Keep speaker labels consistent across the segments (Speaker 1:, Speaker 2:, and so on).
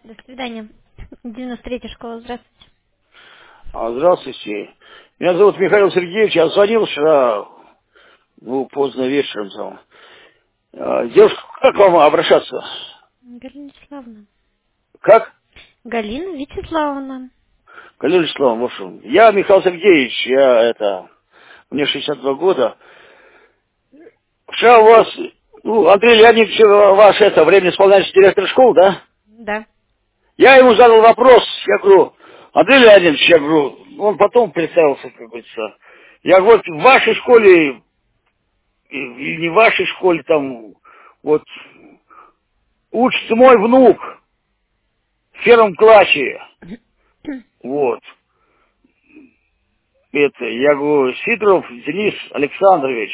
Speaker 1: До свидания. 93-я школа, здравствуйте.
Speaker 2: Здравствуйте. Меня зовут Михаил Сергеевич. Я звонил вчера, поздно вечером. Девушка, как вам обращаться?
Speaker 1: Галина Вячеславовна.
Speaker 2: Как?
Speaker 1: Галина Вячеславовна.
Speaker 2: Галина Вячеславовна, в общем. Я Михаил Сергеевич, мне 62 года. Вчера у вас, Андрей Леонидович, время исполняющий директор школы, да?
Speaker 1: Да.
Speaker 2: Я ему задал вопрос, я говорю, Андрей Леонидович, он потом представился, как говорится. Я говорю, в вашей школе, или не в вашей школе, учится мой внук в первом классе. Я говорю, Сидоров Денис Александрович.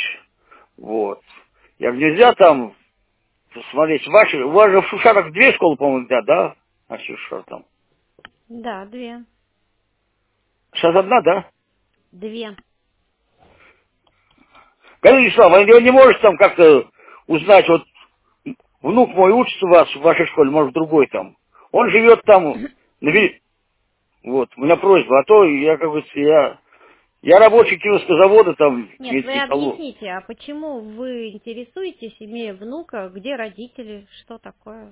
Speaker 2: Я говорю, нельзя там посмотреть, у вас же в Шушарах 2 школы, по-моему, да? А Шушар там.
Speaker 1: Да, 2.
Speaker 2: Сейчас одна, да?
Speaker 1: 2.
Speaker 2: Галина Вячеславовна, вы не можете там как-то узнать, внук мой учится у вас в вашей школе, может, в другой там. Он живет там, у меня просьба, а то я рабочий Кировского завода там.
Speaker 1: Нет, вы объясните, а почему вы интересуетесь, имея внука, где родители, что такое?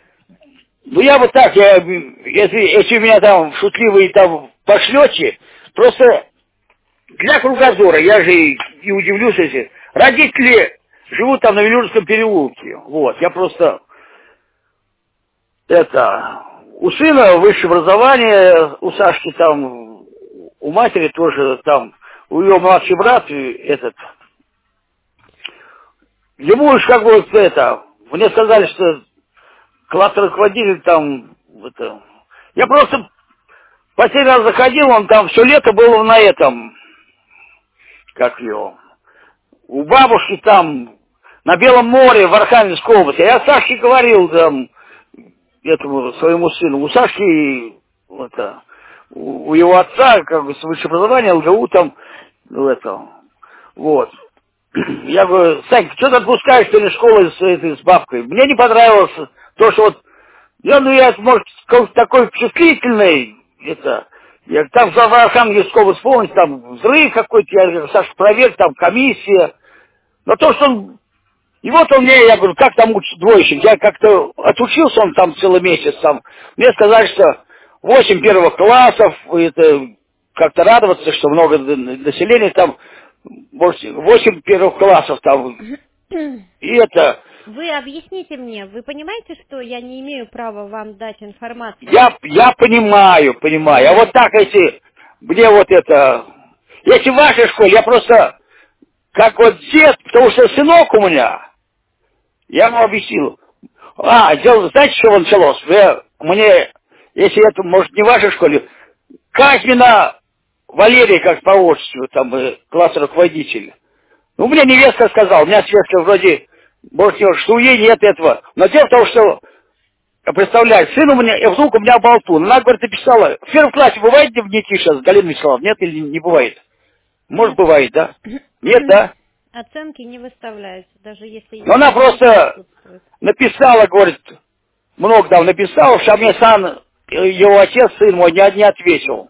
Speaker 2: Если меня там шутливые там пошлете, просто для кругозора, я же и удивлюсь, если родители живут там на Велюрском переулке. Я просто, у сына высшее образование, у Сашки там, у матери тоже там, у ее младший брат, ему уж мне сказали, что класс руководитель там, я просто последний раз заходил, он там все лето был на у бабушки там, на Белом море, в Архангельской области. Я Сашке говорил, своему сыну, у Сашки, у его отца, высшее образование, ЛГУ там, Я говорю, Сань, что ты отпускаешь ты школу с бабкой? Мне не понравилось то, что я, может, такой впечатлительный, там в Архангельской области, вспомнить, там взрыв какой-то, я говорю, Саша, проверь, там комиссия. Но то, что он, я говорю, как там учится двоечник? Я как-то отучился он там целый месяц, мне сказали, что 8 первых классов, как-то радоваться, что много населения там, 8 первых классов там,
Speaker 1: Вы объясните мне, вы понимаете, что я не имею права вам дать информацию?
Speaker 2: Я понимаю. А если мне если в вашей школе, я просто, как дед, потому что сынок у меня, я ему объяснил. Дело, знаете, с чего началось? Если это, может, не в вашей школе, Казьмина Валерий, как по отчеству, там, классный руководитель. Мне невестка сказала, у меня светка вроде, может, что у нее нет этого. Но дело в том, что, представляете, сын у меня, внук у меня болтун. Она, говорит, написала, в первом классе бывает дневники сейчас, Галина Вячеславовна, нет или не бывает? Может, бывает, да? Нет, да?
Speaker 1: Оценки не выставляются, даже если...
Speaker 2: Но она просто написала, говорит, много там написала, что мне сам, его отец, сын мой, не ответил.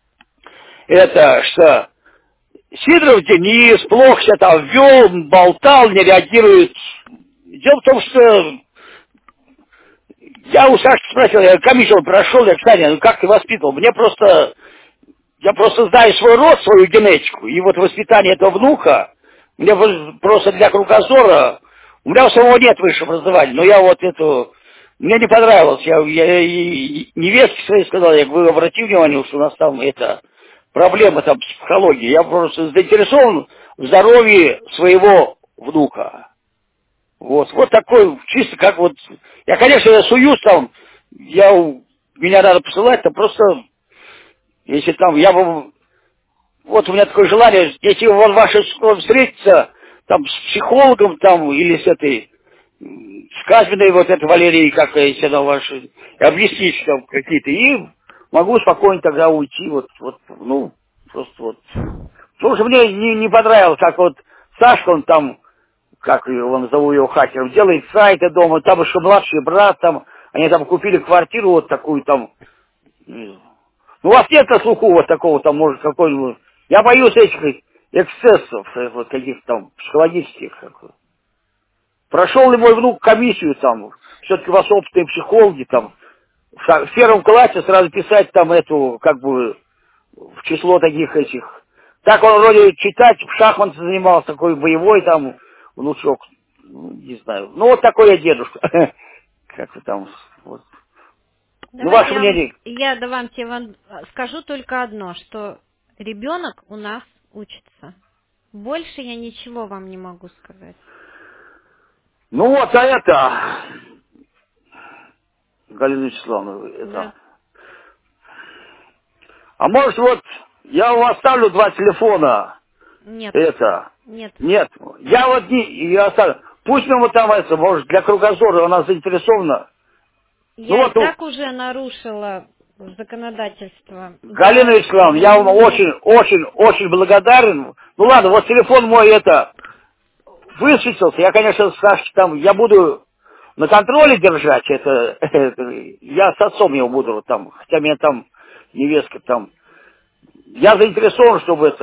Speaker 2: Что Сидоров Денис плохо себя там вел, болтал, не реагирует. Дело в том, что я у Сашки спросил, я комиссию прошел, я, кстати, как ты воспитывал? Я просто знаю свой род, свою генетику, и воспитание этого внука, мне просто для кругозора, у меня у самого нет высшего образования, но мне не понравилось, я невестке своей сказал, вы обратите внимание, что у нас там проблема там психологии, я просто заинтересован в здоровье своего внука. Такой, чисто как я, конечно, суюсь там, меня надо посылать, там просто, если там, у меня такое желание, если в вашей школе встретиться, там, с психологом, там, или с Казьминой, Валерией, как если она ваша, объяснить там какие-то, и могу спокойно тогда уйти, просто. Потому что мне не понравилось, как Сашка, он там, как он, зову его хакером, делает сайты дома, там еще младший брат, там, Они там купили квартиру вот такую там. Ну, у вас нет на слуху вот такого там, может, какой-нибудь... Я боюсь этих эксцессов, вот каких-то там психологических. Прошел ли мой внук комиссию там? Все-таки у вас опытные психологи там. В первом классе сразу писать там эту, как бы, в число таких этих... Так он вроде читать, в шахматы занимался, такой боевой там внучок. Ну, не знаю. Ну, вот такой я дедушка. Как-то там... Вот. Ну, ваше мнение...
Speaker 1: Я вам скажу только одно, что ребенок у нас учится. Больше я ничего вам не могу сказать.
Speaker 2: Ну, вот, а это... Галина Вячеславовна, это...
Speaker 1: Да.
Speaker 2: А может, вот, я вам оставлю 2 телефона.
Speaker 1: Нет.
Speaker 2: Это...
Speaker 1: Нет.
Speaker 2: Нет. Я вот не... Я оставлю. Пусть нам вот там это, может, для кругозора она заинтересована.
Speaker 1: Я
Speaker 2: ну, вот,
Speaker 1: так уже нарушила законодательство.
Speaker 2: Галина Вячеславовна, я вам очень благодарен. Ну ладно, вот телефон мой это высветился. Я, конечно, Сашке там, я буду на контроле держать. Я с отцом его буду там, хотя меня там невестка там. Я заинтересован,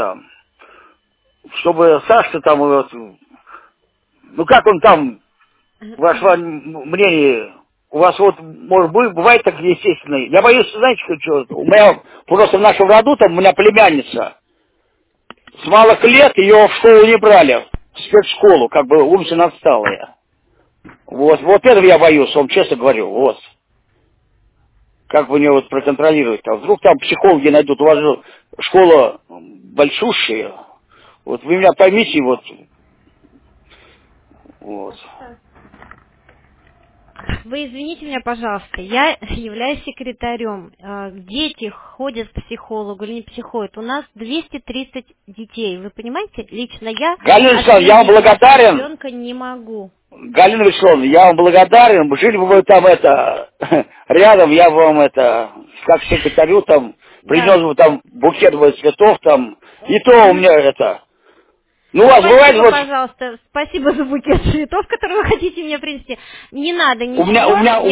Speaker 2: чтобы Сашка там, вот, ну как он там, ваше мнение, у вас вот, может быть, бывает так естественно. Я боюсь, знаете, что, у меня просто в нашем роду, там, у меня племянница, с малых лет ее в школу не брали, в спецшколу, как бы умственно отсталая. Вот этого я боюсь, вам честно говорю, вот. Как бы мне вот проконтролировать там. Вдруг там психологи найдут, у вас же школа большущая. Вот вы меня поймите, вот.
Speaker 1: Вы извините меня, пожалуйста, я являюсь секретарем. Дети ходят к психологу или не психологу. У нас 230 детей. Вы понимаете? Лично я...
Speaker 2: Галина Вячеславовна, я вам благодарен.
Speaker 1: Ребенка не могу.
Speaker 2: Галина Вячеславовна, я вам благодарен. Жили бы вы там рядом, я бы вам как секретарю там, принес бы там букет цветов там. И то у меня Ну, у вас бывает вот...
Speaker 1: пожалуйста, спасибо за букет цветов, который вы хотите мне принести. Не надо ничего.
Speaker 2: У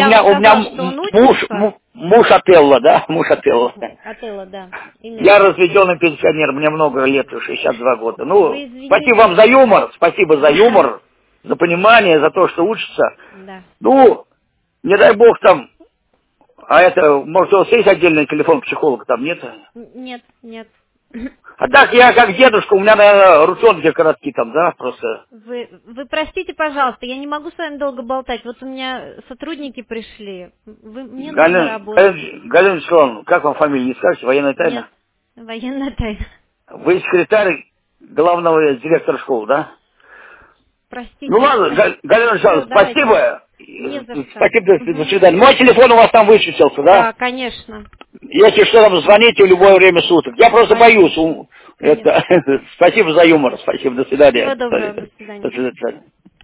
Speaker 2: меня муж Отелло, да? Муж Отелло.
Speaker 1: Отелло, да. Именно.
Speaker 2: Я разведенный пенсионер, мне много лет, 62 года. Ну,
Speaker 1: Вы
Speaker 2: спасибо вам за юмор, спасибо за юмор, за понимание, за то, что учится.
Speaker 1: Да.
Speaker 2: Ну, не дай бог там, может, у вас есть отдельный телефон психолога, там нет?
Speaker 1: Нет.
Speaker 2: А так я как дедушка, у меня, наверное, ручонки короткие там, да, просто.
Speaker 1: Вы простите, пожалуйста, я не могу с вами долго болтать. Вот у меня сотрудники пришли. Мне нужно работать.
Speaker 2: Галина Вячеславовна, как вам фамилия, не скажете? Военная тайна?
Speaker 1: Нет, военная тайна.
Speaker 2: Вы секретарь главного директора школы, да?
Speaker 1: Простите.
Speaker 2: Ну ладно, Галина Вячеславовна, спасибо.
Speaker 1: Не за что.
Speaker 2: Спасибо, до свидания. Мой телефон у вас там высветился, да?
Speaker 1: Да, конечно.
Speaker 2: Если что, там звоните в любое время суток. Я просто боюсь. Спасибо за юмор. Спасибо, до свидания.
Speaker 1: Всего доброго, до свидания.
Speaker 2: До свидания.